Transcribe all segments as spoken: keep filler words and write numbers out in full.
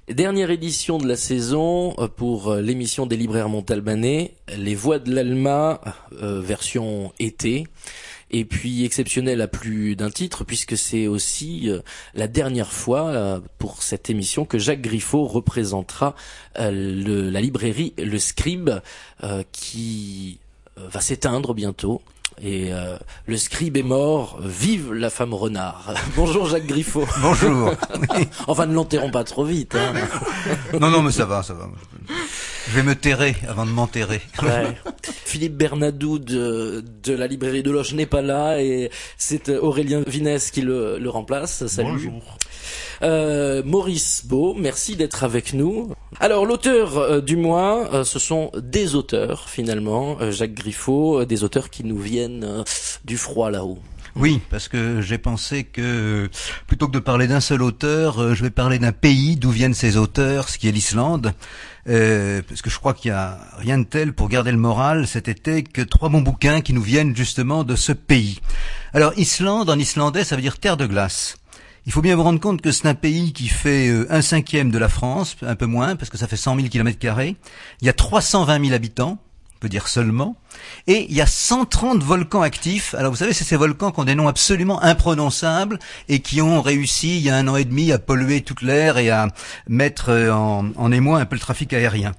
Dernière édition de la saison pour l'émission des libraires montalbanais, Les Voix de l'Alma, euh, version été. Et puis exceptionnel à plus d'un titre, puisque c'est aussi euh, la dernière fois euh, pour cette émission que Jacques Griffo représentera euh, le, la librairie Le Scribe, euh, qui euh, va s'éteindre bientôt. Et euh, le Scribe est mort, vive la femme renard. Bonjour Jacques Griffo. Bonjour. Oui. Enfin, ne l'enterrons pas trop vite. Hein. Non, non, mais ça va, ça va. Je vais me terrer avant de m'enterrer. Ouais. Philippe Bernadou de, de la librairie de Loche n'est pas là et c'est Aurélien Vinès qui le, le remplace. Salut. Bonjour. Euh, Maurice Beau, merci d'être avec nous. Alors l'auteur euh, du mois, euh, ce sont des auteurs finalement, euh, Jacques Griffo, euh, des auteurs qui nous viennent euh, du froid là-haut. Oui, parce que j'ai pensé que plutôt que de parler d'un seul auteur, euh, je vais parler d'un pays d'où viennent ces auteurs, ce qui est l'Islande. Euh, parce que je crois qu'il y a rien de tel pour garder le moral cet été que trois bons bouquins qui nous viennent justement de ce pays. Alors Islande, en islandais, ça veut dire terre de glace. Il faut bien vous rendre compte que c'est un pays qui fait euh, un cinquième de la France, un peu moins, parce que ça fait cent mille kilomètres carrés. Il y a trois cent vingt mille habitants, on peut dire seulement, et il y a cent trente volcans actifs. Alors vous savez, c'est ces volcans qui ont des noms absolument imprononçables et qui ont réussi, il y a un an et demi, à polluer toute l'air et à mettre en, en émoi un peu le trafic aérien.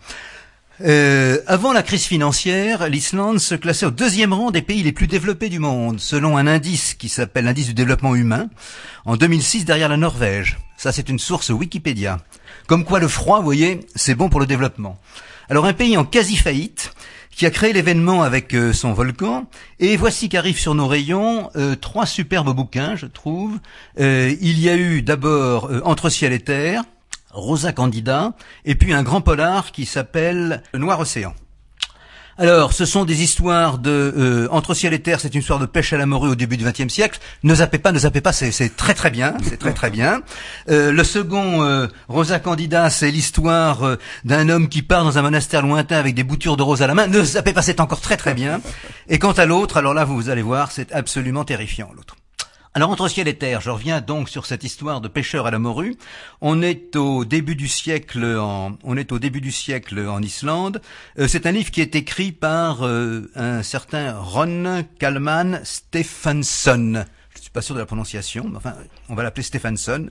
Euh, avant la crise financière, l'Islande se classait au deuxième rang des pays les plus développés du monde, selon un indice qui s'appelle l'indice du développement humain, en deux mille six derrière la Norvège. Ça, c'est une source Wikipédia. Comme quoi le froid, vous voyez, c'est bon pour le développement. Alors un pays en quasi-faillite, qui a créé l'événement avec euh, son volcan, et voici qu'arrivent sur nos rayons euh, trois superbes bouquins, je trouve. Euh, il y a eu d'abord euh, Entre ciel et terre, Rosa Candida, et puis un grand polar qui s'appelle Le Noir Océan. Alors, ce sont des histoires de euh, Entre ciel et terre, c'est une histoire de pêche à la morue au début du vingtième siècle. Ne zappez pas, ne zappez pas, c'est, c'est très très bien, c'est très très bien. Euh, le second, euh, Rosa Candida, c'est l'histoire euh, d'un homme qui part dans un monastère lointain avec des boutures de rose à la main. Ne zappez pas, c'est encore très très bien. Et quant à l'autre, alors là, vous, vous allez voir, c'est absolument terrifiant, l'autre. Alors, Entre ciel et terre, je reviens donc sur cette histoire de pêcheur à la morue. On est au début du siècle en, on est au début du siècle en Islande. Euh, c'est un livre qui est écrit par euh, un certain Ron Kalman Stephenson. Je suis pas sûr de la prononciation, mais enfin, on va l'appeler Stephenson.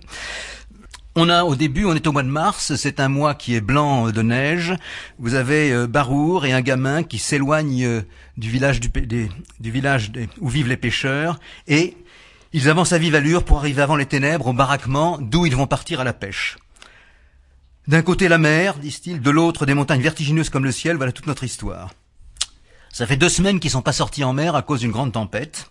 On a, au début, on est au mois de mars, c'est un mois qui est blanc de neige. Vous avez euh, Barour et un gamin qui s'éloignent euh, du village du, des, du village des, où vivent les pêcheurs et ils avancent à vive allure pour arriver avant les ténèbres au baraquement d'où ils vont partir à la pêche. D'un côté la mer, disent-ils, de l'autre des montagnes vertigineuses comme le ciel, voilà toute notre histoire. Ça fait deux semaines qu'ils sont pas sortis en mer à cause d'une grande tempête.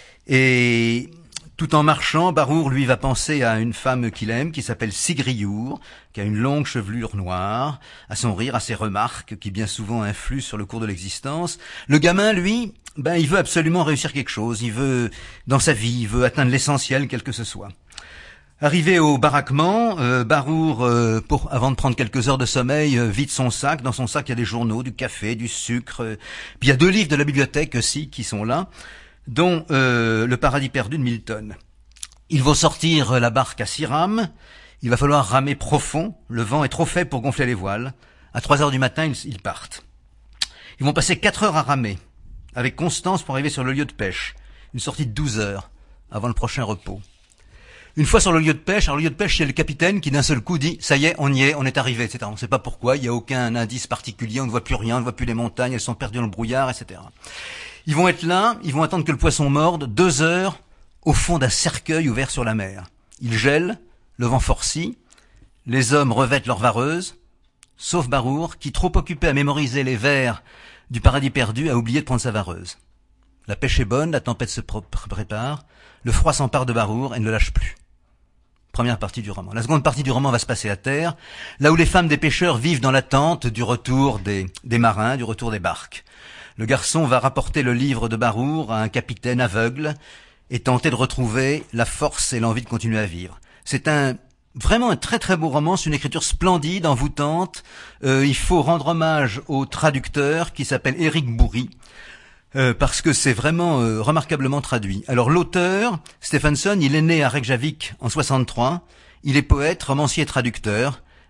Et tout en marchant, Barour, lui, va penser à une femme qu'il aime, qui s'appelle Sigriur, qui a une longue chevelure noire, à son rire, à ses remarques, qui bien souvent influent sur le cours de l'existence. Le gamin, lui, ben, il veut absolument réussir quelque chose. Il veut, dans sa vie, il veut atteindre l'essentiel, quel que ce soit. Arrivé au baraquement, euh, Barour, euh, pour, avant de prendre quelques heures de sommeil, euh, vide son sac. Dans son sac, il y a des journaux, du café, du sucre. Euh, puis il y a deux livres de la bibliothèque aussi qui sont là, dont euh, Le Paradis perdu de Milton. Il va sortir la barque à six rames. Il va falloir ramer profond. Le vent est trop faible pour gonfler les voiles. À trois heures du matin, ils, ils partent. Ils vont passer quatre heures à ramer, avec constance pour arriver sur le lieu de pêche. Une sortie de douze heures, avant le prochain repos. Une fois sur le lieu de pêche, alors le lieu de pêche, il y a le capitaine qui d'un seul coup dit « ça y est, on y est, on est arrivé », et cetera. On ne sait pas pourquoi, il n'y a aucun indice particulier, on ne voit plus rien, on ne voit plus les montagnes, elles sont perdues dans le brouillard, et cetera. Ils vont être là, ils vont attendre que le poisson morde, deux heures, au fond d'un cercueil ouvert sur la mer. Il gèle, le vent forcit, les hommes revêtent leurs vareuses, sauf Barour, qui, trop occupé à mémoriser les vers du paradis perdu, a oublié de prendre sa vareuse. La pêche est bonne, la tempête se prépare, le froid s'empare de Barour et ne le lâche plus. Première partie du roman. La seconde partie du roman va se passer à terre, là où les femmes des pêcheurs vivent dans l'attente du retour des, des marins, du retour des barques. Le garçon va rapporter le livre de Barour à un capitaine aveugle et tenter de retrouver la force et l'envie de continuer à vivre. C'est un vraiment un très très beau roman, c'est une écriture splendide, envoûtante. Euh, il faut rendre hommage au traducteur qui s'appelle Éric Bourri, euh, parce que c'est vraiment euh, remarquablement traduit. Alors l'auteur, Stephenson, il est né à Reykjavik en soixante-trois, il est poète, romancier et traducteur,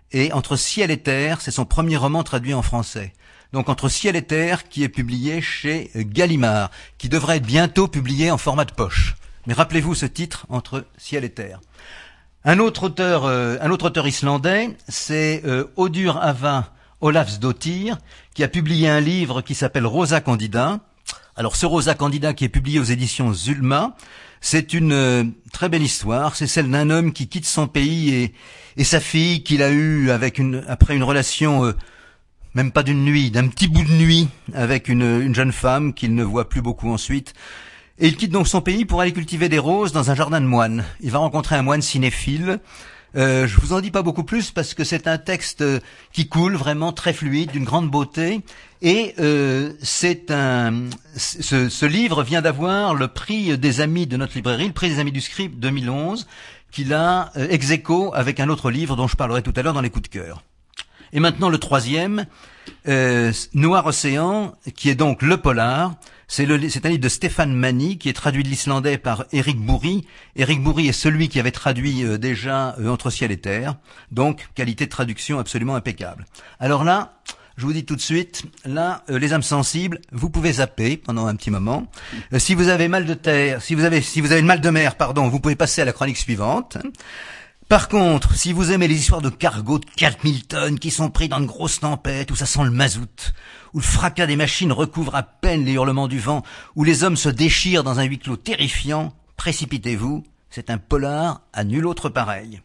et Entre ciel et terre, c'est son premier roman traduit en français. Donc Entre ciel et terre, qui est publié chez Gallimard, qui devrait être bientôt publié en format de poche. Mais rappelez-vous ce titre, Entre ciel et terre. Un autre auteur, euh, un autre auteur islandais, c'est euh, Audur Ava Ólafsdóttir, qui a publié un livre qui s'appelle Rosa Candida. Alors ce Rosa Candida, qui est publié aux éditions Zulma, c'est une euh, très belle histoire. C'est celle d'un homme qui quitte son pays et, et sa fille qu'il a eue avec une, après une relation, euh, même pas d'une nuit, d'un petit bout de nuit, avec une, une jeune femme qu'il ne voit plus beaucoup ensuite. Et il quitte donc son pays pour aller cultiver des roses dans un jardin de moines. Il va rencontrer un moine cinéphile. Euh, je vous en dis pas beaucoup plus parce que c'est un texte qui coule vraiment très fluide, d'une grande beauté. Et euh, c'est un, ce, ce livre vient d'avoir le prix des amis de notre librairie, le prix des amis du script deux mille onze, qu'il a euh, ex aequo avec un autre livre dont je parlerai tout à l'heure dans les coups de cœur. Et maintenant le troisième, euh, Noir Océan, qui est donc le polar. C'est, le, c'est un livre de Stéphane Manny qui est traduit de l'islandais par Éric Bourri. Éric Bourri est celui qui avait traduit euh, déjà euh, Entre ciel et terre. Donc, qualité de traduction absolument impeccable. Alors là, je vous dis tout de suite, là, euh, les âmes sensibles, vous pouvez zapper pendant un petit moment. Euh, si vous avez mal de terre, si vous avez, si vous avez le mal de mer, pardon, vous pouvez passer à la chronique suivante. Par contre, si vous aimez les histoires de cargos de quatre mille tonnes qui sont pris dans de grosses tempêtes, où ça sent le mazout, où le fracas des machines recouvre à peine les hurlements du vent, où les hommes se déchirent dans un huis clos terrifiant, précipitez-vous, c'est un polar à nul autre pareil.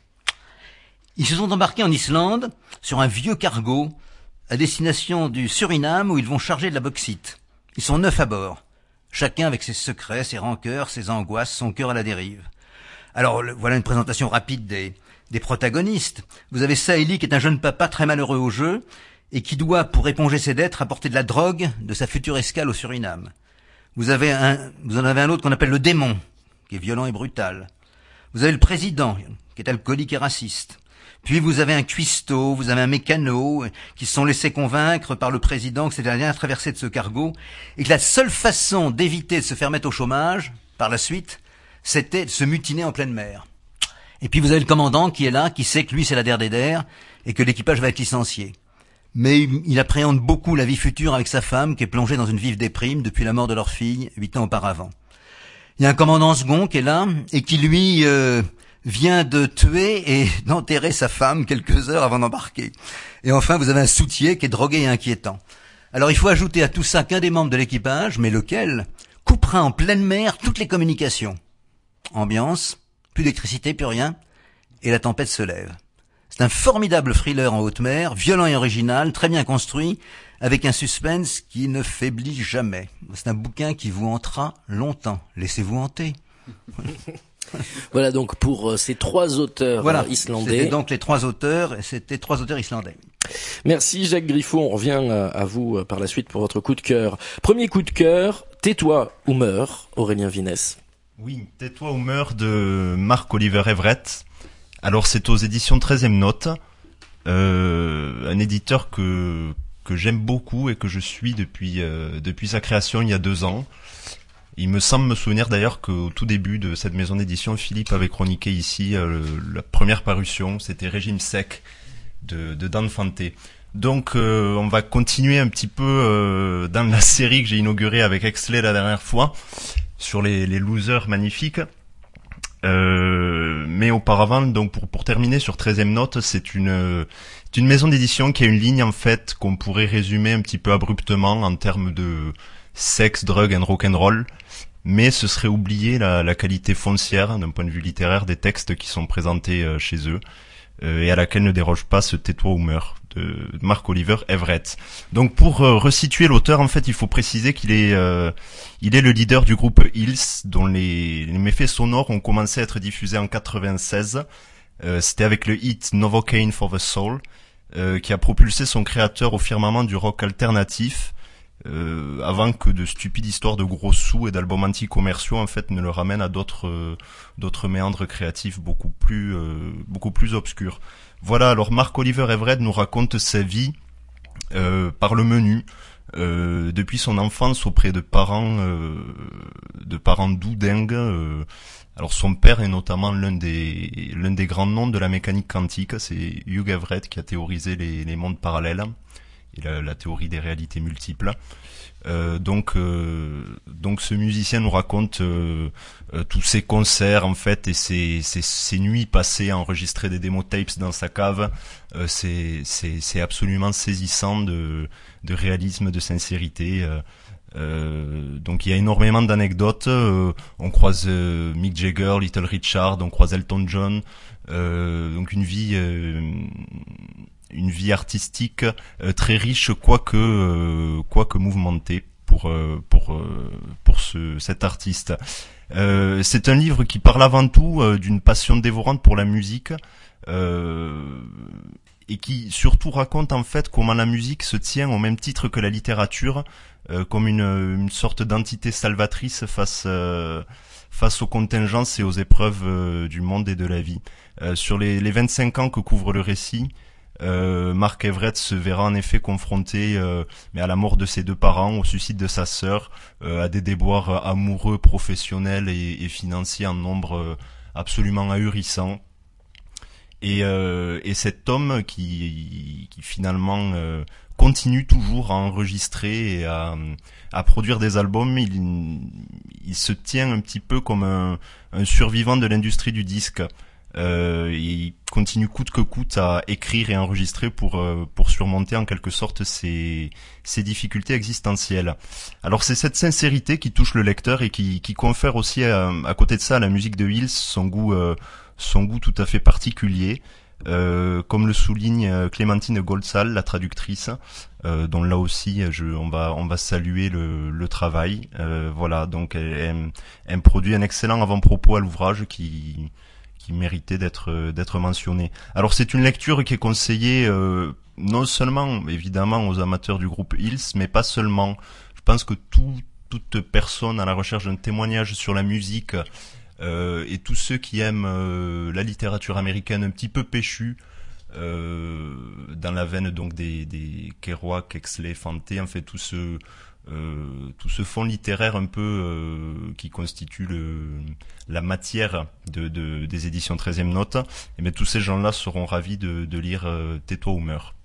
Ils se sont embarqués en Islande sur un vieux cargo à destination du Suriname où ils vont charger de la bauxite. Ils sont neuf à bord, chacun avec ses secrets, ses rancœurs, ses angoisses, son cœur à la dérive. Alors, le, voilà une présentation rapide des, des protagonistes. Vous avez Saeli, qui est un jeune papa très malheureux au jeu, et qui doit, pour éponger ses dettes, rapporter de la drogue de sa future escale au Suriname. Vous avez un, vous en avez un autre qu'on appelle le démon, qui est violent et brutal. Vous avez le président, qui est alcoolique et raciste. Puis vous avez un cuistot, vous avez un mécano, qui se sont laissés convaincre par le président que c'était la dernière traversée de ce cargo, et que la seule façon d'éviter de se faire mettre au chômage, par la suite, c'était de se mutiner en pleine mer. Et puis vous avez le commandant qui est là, qui sait que lui c'est la der des der, et que l'équipage va être licencié. Mais il appréhende beaucoup la vie future avec sa femme, qui est plongée dans une vive déprime depuis la mort de leur fille, huit ans auparavant. Il y a un commandant second qui est là, et qui lui euh, vient de tuer et d'enterrer sa femme quelques heures avant d'embarquer. Et enfin vous avez un soutier qui est drogué et inquiétant. Alors il faut ajouter à tout ça qu'un des membres de l'équipage, mais lequel, coupera en pleine mer toutes les communications. Ambiance, plus d'électricité, plus rien, et la tempête se lève. C'est un formidable thriller en haute mer, violent et original, très bien construit, avec un suspense qui ne faiblit jamais. C'est un bouquin qui vous hantera longtemps. Laissez-vous hanter. Voilà donc pour euh, ces trois auteurs voilà, euh, islandais. C'était donc les trois auteurs, c'était trois auteurs islandais. Merci Jacques Griffon, on revient euh, à vous euh, par la suite pour votre coup de cœur. Premier coup de cœur, Tais-toi ou meurs, Aurélien Vinesse. Oui, Tais-toi ou meurs de Marc-Oliver Everett. Alors c'est aux éditions treizième Note, euh, un éditeur que que j'aime beaucoup et que je suis depuis euh, depuis sa création il y a deux ans. Il me semble me souvenir d'ailleurs qu'au tout début de cette maison d'édition, Philippe avait chroniqué ici euh, la première parution, c'était Régime sec de, de Dan Fante. Donc euh, on va continuer un petit peu euh, dans la série que j'ai inaugurée avec Exley la dernière fois, sur les, les losers magnifiques. Euh, mais auparavant, donc pour, pour terminer sur treizième Note, c'est une, c'est une maison d'édition qui a une ligne en fait qu'on pourrait résumer un petit peu abruptement en termes de sexe, drug and rock'n'roll, mais ce serait oublier la, la qualité foncière d'un point de vue littéraire des textes qui sont présentés euh, chez eux, euh, et à laquelle ne déroge pas ce Tais-toi ou meurs de Marc-Oliver Everett. Donc pour euh, resituer l'auteur, en fait, il faut préciser qu'il est euh, il est le leader du groupe Hills, dont les, les méfaits sonores ont commencé à être diffusés en quatre-vingt-seize. Euh, c'était avec le hit Novocaine for the Soul, euh, qui a propulsé son créateur au firmament du rock alternatif, euh, avant que de stupides histoires de gros sous et d'albums anti-commerciaux en fait ne le ramènent à d'autres euh, d'autres méandres créatifs beaucoup plus euh, beaucoup plus obscurs. Voilà, alors Marc-Oliver Everett nous raconte sa vie euh, par le menu, euh, depuis son enfance auprès de parents, euh, de parents doudingues. Euh, alors son père est notamment l'un des l'un des grands noms de la mécanique quantique, c'est Hugh Everett qui a théorisé les, les mondes parallèles et la, la théorie des réalités multiples. Euh, donc, euh, donc ce musicien nous raconte euh, euh, tous ses concerts en fait et ses, ses, ses nuits passées à enregistrer des démo tapes dans sa cave. Euh, c'est, c'est, c'est absolument saisissant de, de réalisme, de sincérité. Euh, euh, donc il y a énormément d'anecdotes. Euh, on croise euh, Mick Jagger, Little Richard, on croise Elton John. Euh, donc une vie. Euh, une vie artistique euh, très riche, quoique euh, quoique mouvementée pour euh, pour euh, pour ce cet artiste. Euh, c'est un livre qui parle avant tout euh, d'une passion dévorante pour la musique euh, et qui surtout raconte en fait comment la musique se tient au même titre que la littérature, euh, comme une une sorte d'entité salvatrice face euh, face aux contingences et aux épreuves euh, du monde et de la vie. Euh, sur les les vingt-cinq ans que couvre le récit, Euh, Mark Everett se verra en effet confronté euh, mais à la mort de ses deux parents, au suicide de sa sœur, euh, à des déboires amoureux, professionnels et, et financiers en nombre euh, absolument ahurissant. Et, euh, et cet homme qui, qui finalement euh, continue toujours à enregistrer et à, à produire des albums, il, il se tient un petit peu comme un, un survivant de l'industrie du disque. Euh, il continue coûte que coûte à écrire et enregistrer pour euh, pour surmonter en quelque sorte ses ses difficultés existentielles. Alors c'est cette sincérité qui touche le lecteur et qui qui confère aussi à, à côté de ça à la musique de Hills son goût euh, son goût tout à fait particulier. Euh, comme le souligne Clémentine Goldsal, la traductrice, euh, dont là aussi je, on va on va saluer le, le travail. Euh, voilà, donc elle, elle, elle produit un excellent avant-propos à l'ouvrage qui qui méritait d'être d'être mentionné. Alors c'est une lecture qui est conseillée euh, non seulement évidemment aux amateurs du groupe Hills, mais pas seulement. Je pense que tout, toute personne à la recherche d'un témoignage sur la musique euh, et tous ceux qui aiment euh, la littérature américaine un petit peu péchue, euh, dans la veine donc des, des Kerouac, Huxley, Fante, en fait tout ce Euh, tout ce fond littéraire un peu euh, qui constitue le, la matière de, de, des éditions treizième Note, et bien tous ces gens-là seront ravis de, de lire euh, Tais-toi ou meurs.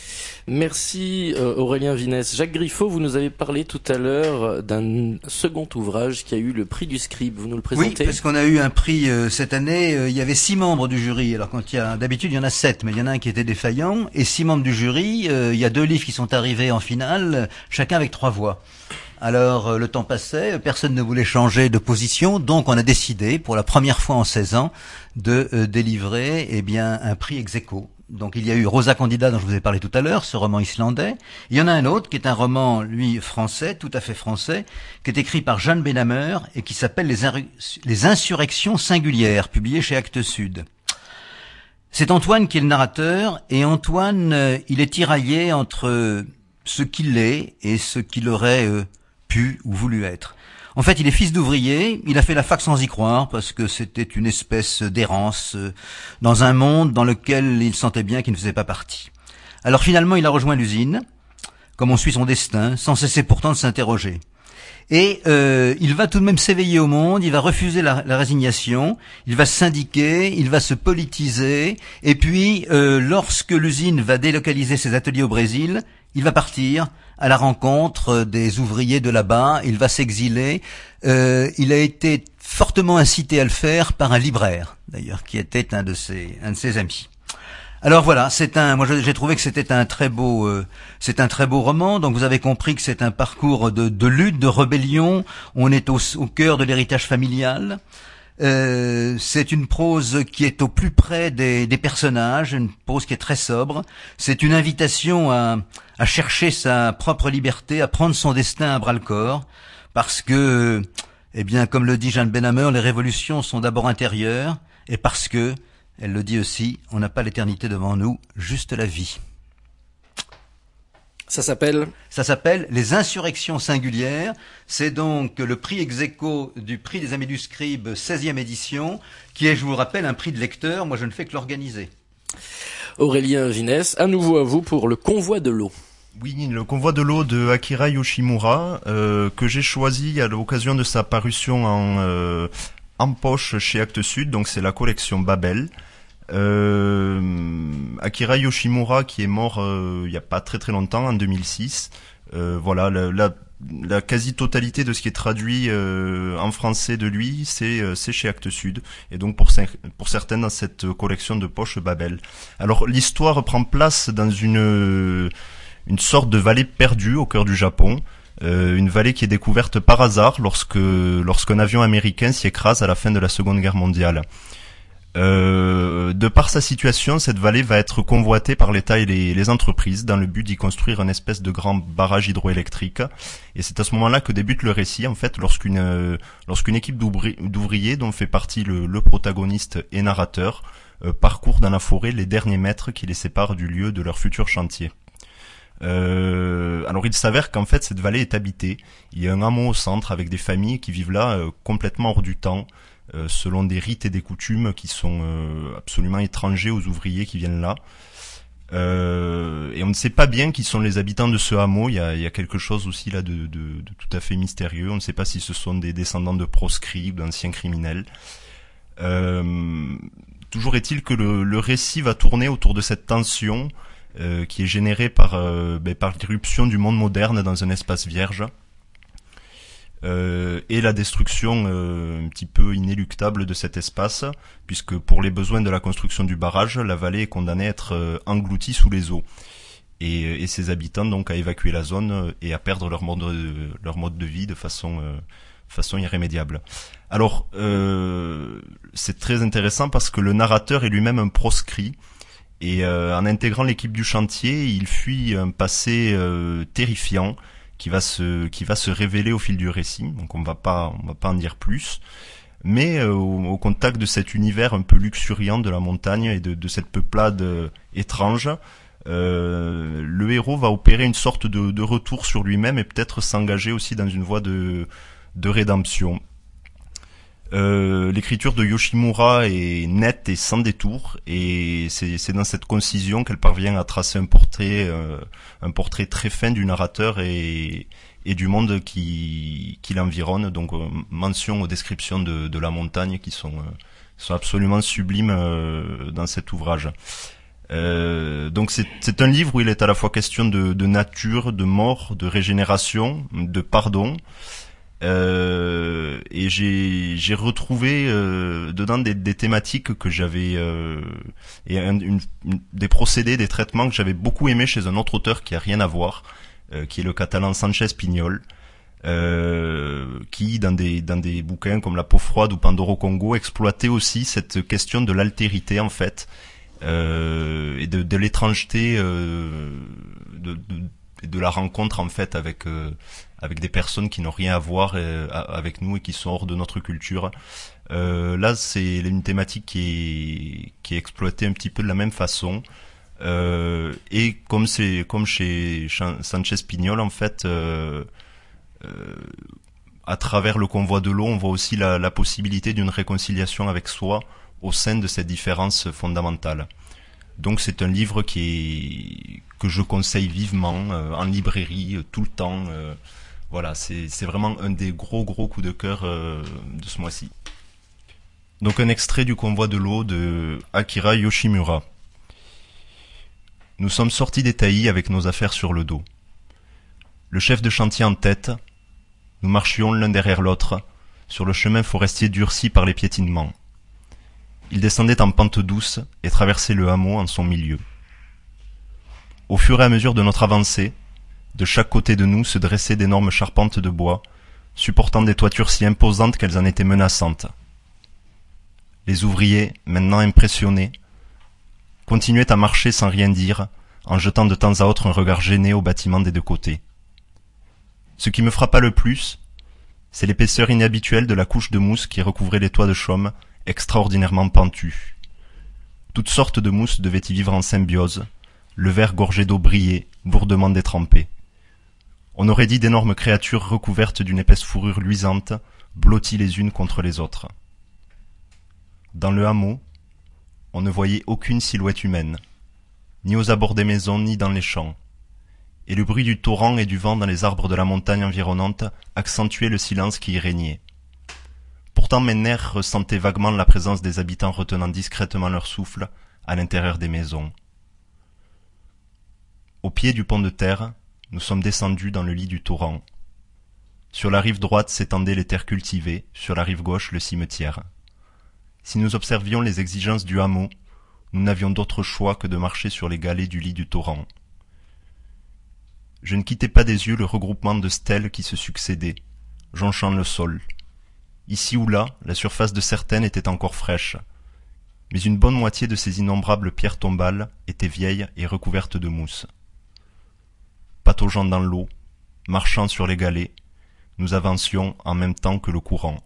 Merci euh, Aurélien Vinesse. Jacques Griffo, vous nous avez parlé tout à l'heure d'un second ouvrage qui a eu le prix du Scribe. Vous nous le présentez? Oui, parce qu'on a eu un prix euh, cette année. Euh, il y avait six membres du jury. Alors quand il y a d'habitude il y en a sept, mais il y en a un qui était défaillant. Et six membres du jury. Euh, il y a deux livres qui sont arrivés en finale, chacun avec trois voix. Alors euh, le temps passait, personne ne voulait changer de position, donc on a décidé pour la première fois en seize ans de euh, délivrer eh bien un prix ex aequo. Donc il y a eu Rosa Candida dont je vous ai parlé tout à l'heure, ce roman islandais. Il y en a un autre qui est un roman, lui, français, tout à fait français, qui est écrit par Jeanne Benhammer et qui s'appelle Les, Inru- Les Insurrections singulières, publié chez Actes Sud. C'est Antoine qui est le narrateur, et Antoine, euh, il est tiraillé entre ce qu'il est et ce qu'il aurait euh, pu ou voulu être. En fait, il est fils d'ouvrier, il a fait la fac sans y croire, parce que c'était une espèce d'errance euh, dans un monde dans lequel il sentait bien qu'il ne faisait pas partie. Alors finalement, il a rejoint l'usine, comme on suit son destin, sans cesser pourtant de s'interroger. Et euh, il va tout de même s'éveiller au monde, il va refuser la, la résignation, il va se syndiquer, il va se politiser, et puis euh, lorsque l'usine va délocaliser ses ateliers au Brésil, il va partir à la rencontre des ouvriers de là-bas, il va s'exiler. Euh, il a été fortement incité à le faire par un libraire, d'ailleurs, qui était un de ses, un de ses amis. Alors voilà, c'est un, moi j'ai trouvé que c'était un très beau, euh, c'est un très beau roman. Donc vous avez compris que c'est un parcours de, de lutte, de rébellion. On est au, au cœur de l'héritage familial. Euh, c'est une prose qui est au plus près des, des personnages, une prose qui est très sobre. C'est une invitation à, à chercher sa propre liberté, à prendre son destin à bras-le-corps, parce que, eh bien, comme le dit Jeanne Benhammer, les révolutions sont d'abord intérieures, et parce que, elle le dit aussi, on n'a pas l'éternité devant nous, juste la vie. Ça s'appelle Ça s'appelle Les Insurrections singulières. C'est donc le prix ex aequo du prix des Amis du Scribe, seizième édition, qui est, je vous le rappelle, un prix de lecteur. Moi, je ne fais que l'organiser. Aurélien Vinesse, à nouveau à vous pour Le Convoi de l'eau. Oui, le convoi de l'eau de Akira Yoshimura, euh, que j'ai choisi à l'occasion de sa parution en, euh, en poche chez Actes Sud, donc c'est la collection Babel. Euh, Akira Yoshimura qui est mort euh, il y a pas très très longtemps, en deux mille six. Euh, voilà, la, la, la quasi-totalité de ce qui est traduit euh, en français de lui, c'est euh, c'est chez Actes Sud, et donc pour, pour certains dans cette collection de poche Babel. Alors l'histoire prend place dans une... une sorte de vallée perdue au cœur du Japon, euh, une vallée qui est découverte par hasard lorsque lorsqu'un avion américain s'y écrase à la fin de la Seconde Guerre mondiale. Euh, de par sa situation, cette vallée va être convoitée par l'État et les, les entreprises dans le but d'y construire une espèce de grand barrage hydroélectrique. Et c'est à ce moment-là que débute le récit, en fait, lorsqu'une euh, lorsqu'une équipe d'ouvri- d'ouvriers dont fait partie le, le protagoniste et narrateur euh, parcourt dans la forêt les derniers mètres qui les séparent du lieu de leur futur chantier. Euh, alors il s'avère qu'en fait cette vallée est habitée. Il y a un hameau au centre avec des familles qui vivent là euh, complètement hors du temps, euh, selon des rites et des coutumes qui sont euh, absolument étrangers aux ouvriers qui viennent là. Euh, et on ne sait pas bien qui sont les habitants de ce hameau. Il y a, il y a quelque chose aussi là de, de, de tout à fait mystérieux. On ne sait pas si ce sont des descendants de proscrits ou d'anciens criminels. Euh, toujours est-il que le, le récit va tourner autour de cette tension Euh, qui est généré par, euh, ben, par l'irruption du monde moderne dans un espace vierge euh, et la destruction euh, un petit peu inéluctable de cet espace, puisque pour les besoins de la construction du barrage, la vallée est condamnée à être euh, engloutie sous les eaux et, et ses habitants donc à évacuer la zone et à perdre leur mode, leur mode de vie de façon, euh, façon irrémédiable. Alors euh, c'est très intéressant parce que le narrateur est lui-même un proscrit. Et euh, en intégrant l'équipe du chantier, il fuit un passé euh, terrifiant qui va se qui va se révéler au fil du récit. Donc on va pas on va pas en dire plus. Mais euh, au, au contact de cet univers un peu luxuriant de la montagne et de, de cette peuplade euh, étrange, euh, le héros va opérer une sorte de, de retour sur lui-même et peut-être s'engager aussi dans une voie de de rédemption. Euh, l'écriture de Yoshimura est nette et sans détour, et c'est, c'est dans cette concision qu'elle parvient à tracer un portrait, euh, un portrait très fin du narrateur et, et du monde qui, qui l'environne. Donc, euh, mention aux descriptions de, de la montagne qui sont, euh, sont absolument sublimes euh, dans cet ouvrage. Euh, donc, c'est, c'est un livre où il est à la fois question de, de nature, de mort, de régénération, de pardon. Euh, et j'ai j'ai retrouvé euh, dedans des, des thématiques que j'avais euh, et un, une, une, des procédés, des traitements que j'avais beaucoup aimé chez un autre auteur qui a rien à voir, euh, qui est le catalan Sánchez Piñol, euh, qui dans des dans des bouquins comme La peau froide ou Pandoro Congo exploitait aussi cette question de l'altérité en fait, euh, et de, de l'étrangeté, euh, de, de de la rencontre en fait avec euh, avec des personnes qui n'ont rien à voir euh, avec nous et qui sont hors de notre culture. Euh, là, c'est une thématique qui est qui est exploitée un petit peu de la même façon. Euh, et comme c'est comme chez Sánchez Piñol en fait, euh, euh, à travers le convoi de l'eau, on voit aussi la, la possibilité d'une réconciliation avec soi au sein de cette différence fondamentale. Donc c'est un livre qui est que je conseille vivement euh, en librairie euh, tout le temps. Euh, voilà, c'est c'est vraiment un des gros gros coups de cœur euh, de ce mois-ci. Donc un extrait du convoi de l'eau de Akira Yoshimura. Nous sommes sortis des taillis avec nos affaires sur le dos. Le chef de chantier en tête, nous marchions l'un derrière l'autre sur le chemin forestier durci par les piétinements. Il descendait en pente douce et traversait le hameau en son milieu. Au fur et à mesure de notre avancée, de chaque côté de nous se dressaient d'énormes charpentes de bois, supportant des toitures si imposantes qu'elles en étaient menaçantes. Les ouvriers, maintenant impressionnés, continuaient à marcher sans rien dire, en jetant de temps à autre un regard gêné aux bâtiments des deux côtés. Ce qui me frappa le plus, c'est l'épaisseur inhabituelle de la couche de mousse qui recouvrait les toits de chaume, extraordinairement pentus. Toutes sortes de mousses devaient y vivre en symbiose, le verre gorgé d'eau brillait, lourdement détrempé. On aurait dit d'énormes créatures recouvertes d'une épaisse fourrure luisante, blotties les unes contre les autres. Dans le hameau, on ne voyait aucune silhouette humaine, ni aux abords des maisons, ni dans les champs, et le bruit du torrent et du vent dans les arbres de la montagne environnante accentuait le silence qui y régnait. Pourtant mes nerfs ressentaient vaguement la présence des habitants retenant discrètement leur souffle à l'intérieur des maisons. Au pied du pont de terre, nous sommes descendus dans le lit du torrent. Sur la rive droite s'étendaient les terres cultivées, sur la rive gauche le cimetière. Si nous observions les exigences du hameau, nous n'avions d'autre choix que de marcher sur les galets du lit du torrent. Je ne quittais pas des yeux le regroupement de stèles qui se succédaient, jonchant le sol. Ici ou là, la surface de certaines était encore fraîche, mais une bonne moitié de ces innombrables pierres tombales étaient vieilles et recouvertes de mousse. Pataugeant dans l'eau, marchant sur les galets, nous avancions en même temps que le courant.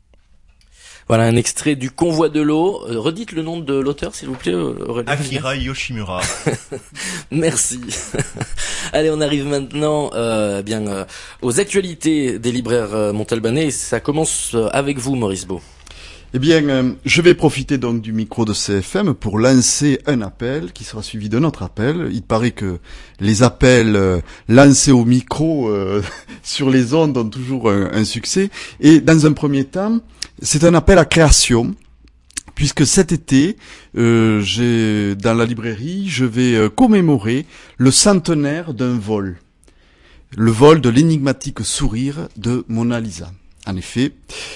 Voilà un extrait du Convoi de l'eau. Euh, redites le nom de l'auteur, s'il vous plaît, Aurélien. Akira Yoshimura. Merci. Allez, on arrive maintenant euh, bien euh, aux actualités des libraires euh, montalbanais. Ça commence euh, avec vous, Maurice Beau. Eh bien, euh, je vais profiter donc du micro de C F M pour lancer un appel qui sera suivi d'un autre appel. Il paraît que les appels euh, lancés au micro euh, sur les ondes ont toujours un, un succès. Et dans un premier temps, c'est un appel à création, puisque cet été, euh, j'ai dans la librairie, je vais euh, commémorer le centenaire d'un vol, le vol de l'énigmatique sourire de Mona Lisa. En effet,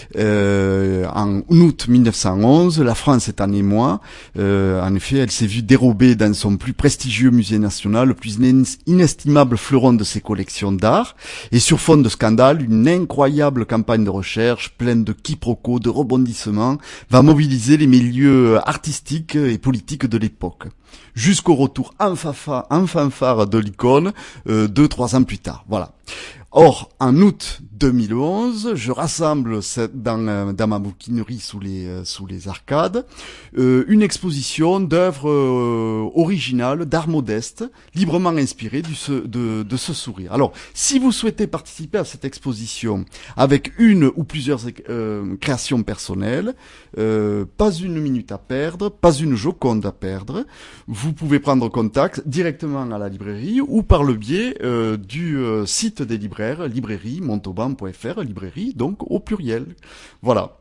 euh, en août mille neuf cent onze, la France est en émoi. Euh, en effet, elle s'est vue dérober dans son plus prestigieux musée national le plus inestimable fleuron de ses collections d'art. Et sur fond de scandale, une incroyable campagne de recherche pleine de quiproquos, de rebondissements, va mobiliser les milieux artistiques et politiques de l'époque. Jusqu'au retour en, fafa, en fanfare de l'icône, euh, deux, trois ans plus tard. Voilà. Or, en août deux mille onze, je rassemble cette, dans, dans ma bouquinerie sous les, euh, sous les arcades euh, une exposition d'œuvres euh, originales, d'art modeste, librement inspirées du, ce, de, de ce sourire. Alors, si vous souhaitez participer à cette exposition avec une ou plusieurs euh, créations personnelles, euh, pas une minute à perdre, pas une joconde à perdre, vous pouvez prendre contact directement à la librairie ou par le biais euh, du euh, site des libraires, librairie montauban point f r, librairie donc au pluriel. Voilà.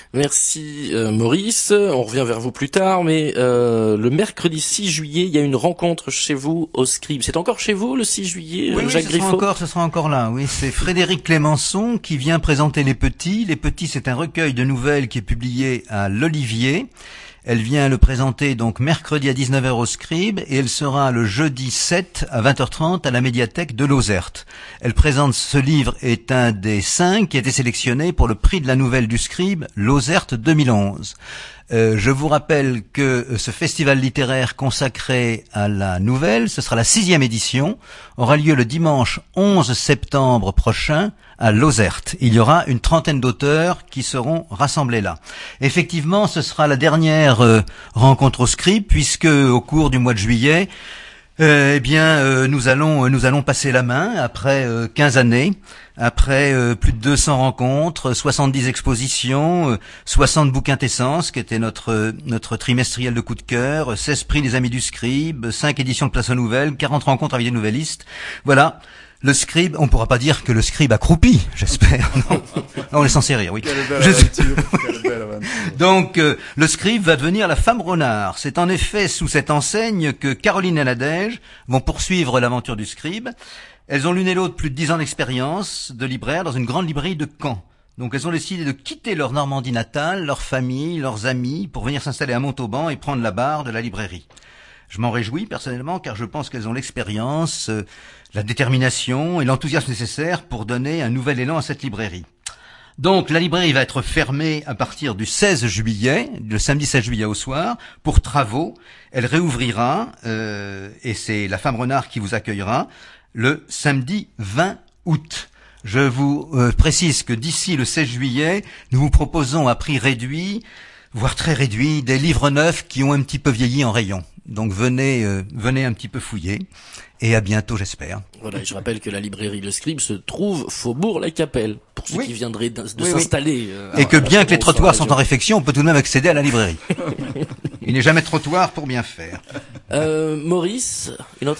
Merci euh, Maurice, on revient vers vous plus tard, mais euh, le mercredi six juillet, il y a une rencontre chez vous au Scribe. C'est encore chez vous le six juillet, oui, Jacques oui, ce Griffo? sera encore, ce sera encore là, oui. C'est Frédéric Clémençon qui vient présenter Les Petits. Les Petits, c'est un recueil de nouvelles qui est publié à l'Olivier. Elle vient le présenter donc mercredi à dix-neuf heures au Scribe et elle sera le jeudi sept à vingt heures trente à la médiathèque de Lozerte. Elle présente ce livre est un des cinq qui a été sélectionné pour le prix de la nouvelle du Scribe Lozerte deux mille onze. Euh, je vous rappelle que ce festival littéraire consacré à la nouvelle, ce sera la sixième édition, aura lieu le dimanche onze septembre prochain à Lozerte. Il y aura une trentaine d'auteurs qui seront rassemblés là. Effectivement, ce sera la dernière euh, rencontre au Scribe, puisque au cours du mois de juillet, euh, eh bien, euh, nous allons euh, nous allons passer la main après euh, quinze années, après euh, plus de deux cents rencontres, soixante-dix expositions, euh, soixante bouquintessences, qui était notre euh, notre trimestriel de coup de cœur, seize prix des Amis du Scribe, cinq éditions de Place aux Nouvelles, quarante rencontres avec des nouvellistes. Voilà. Le Scribe, on pourra pas dire que le Scribe a croupi, j'espère. Non, on est censé rire, oui. Quelle belle Je... aventure, quelle belle aventure. Donc, euh, le Scribe va devenir la femme renard. C'est en effet sous cette enseigne que Caroline et Nadège vont poursuivre l'aventure du Scribe. Elles ont l'une et l'autre plus de dix ans d'expérience de libraire dans une grande librairie de Caen. Donc, elles ont décidé de quitter leur Normandie natale, leur famille, leurs amis, pour venir s'installer à Montauban et prendre la barre de la librairie. Je m'en réjouis personnellement car je pense qu'elles ont l'expérience, euh, la détermination et l'enthousiasme nécessaires pour donner un nouvel élan à cette librairie. Donc la librairie va être fermée à partir du seize juillet, le samedi seize juillet au soir, pour travaux. Elle réouvrira, euh, et c'est la femme renard qui vous accueillera, le samedi vingt août. Je vous euh, précise que d'ici le seize juillet, nous vous proposons à prix réduit, voire très réduit, des livres neufs qui ont un petit peu vieilli en rayon. Donc venez, euh, venez un petit peu fouiller. Et à bientôt, j'espère. Voilà, et je rappelle que la librairie Le Scribe se trouve Faubourg La Capelle, pour ceux oui. qui viendraient de, de oui, s'installer. Oui. Euh, et que bien que les trottoirs sont en région. réfection, on peut tout de même accéder à la librairie. Il n'est jamais de trottoir pour bien faire. Euh, Maurice, une autre annonce ?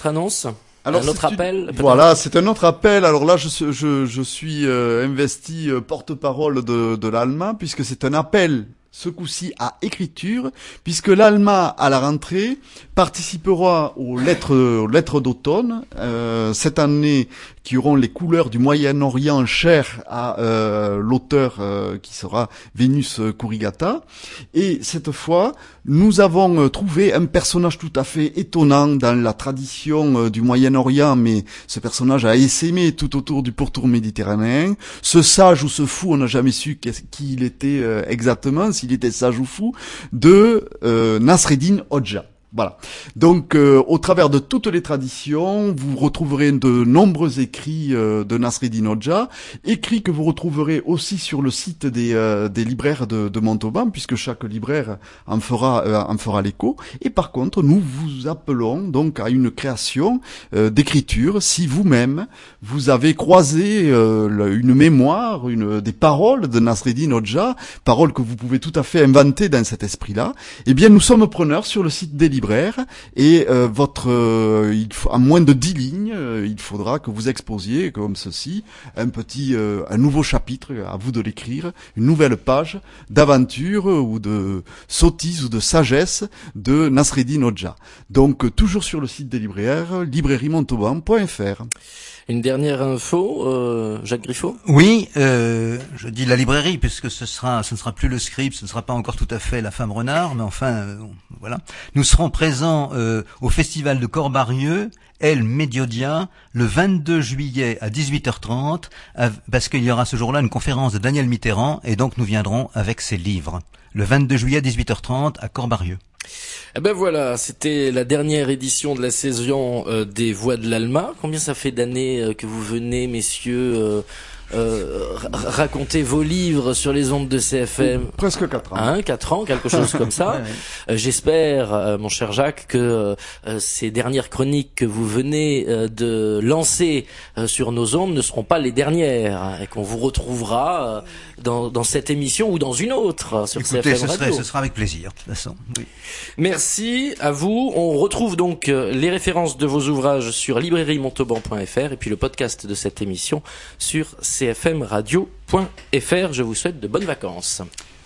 Alors, un autre c'est appel. Une... peut-être. Voilà, c'est un autre appel. Alors là, je, je, je suis euh, investi euh, porte-parole de, de l'Alma, puisque c'est un appel, ce coup-ci, à écriture, puisque l'Alma, à la rentrée, participera aux lettres, aux lettres d'automne, euh, cette année, qui auront les couleurs du Moyen-Orient chères à euh, l'auteur euh, qui sera Vénus Kurigata. Et cette fois, nous avons euh, trouvé un personnage tout à fait étonnant dans la tradition euh, du Moyen-Orient, mais ce personnage a essaimé tout autour du pourtour méditerranéen. Ce sage ou ce fou, on n'a jamais su qui il était euh, exactement, s'il était sage ou fou, de euh, Nasreddin Hoxha. Voilà. Donc, euh, au travers de toutes les traditions, vous retrouverez de nombreux écrits euh, de Nasreddin Hoxha, écrits que vous retrouverez aussi sur le site des, euh, des libraires de, de Montauban, puisque chaque libraire en fera, euh, en fera l'écho. Et par contre, nous vous appelons donc à une création euh, d'écriture, si vous-même vous avez croisé euh, une mémoire, une des paroles de Nasreddin Hoxha, paroles que vous pouvez tout à fait inventer dans cet esprit-là. Eh bien, nous sommes preneurs sur le site des libraires. Et euh, votre, euh, il faut, à moins de dix lignes, euh, il faudra que vous exposiez comme ceci un petit, euh, un nouveau chapitre, à vous de l'écrire, une nouvelle page d'aventure ou de sottise ou de sagesse de Nasreddin Hoxha. Donc euh, toujours sur le site des libraires, librairie montauban point f r. Une dernière info, euh, Jacques Griffo. Oui, euh, je dis la librairie puisque ce sera, ce ne sera plus le script, ce ne sera pas encore tout à fait la femme renard, mais enfin, euh, voilà. Nous serons présents euh, au festival de Corbarieux, El Mediodia, le vingt-deux juillet à dix-huit heures trente, parce qu'il y aura ce jour-là une conférence de Daniel Mitterrand, et donc nous viendrons avec ses livres. Le vingt-deux juillet à dix-huit heures trente à Corbarieux. Eh ben voilà, c'était la dernière édition de la saison euh, des Voix de l'Alma. Combien ça fait d'années euh, que vous venez, messieurs, euh, euh, raconter vos livres sur les ondes de C F M? Presque quatre ans. Hein, quatre ans, quelque chose comme ça. Ouais, ouais. Euh, j'espère, euh, mon cher Jacques, que euh, ces dernières chroniques que vous venez euh, de lancer euh, sur nos ondes ne seront pas les dernières, hein, et qu'on vous retrouvera euh, dans, dans cette émission ou dans une autre euh, sur Écoutez, C F M ce, Radio. serait, ce sera avec plaisir, de toute façon. Oui. Merci à vous. On retrouve donc euh, les références de vos ouvrages sur librairie montauban point f r et puis le podcast de cette émission sur c f m radio point f r. Je vous souhaite de bonnes vacances.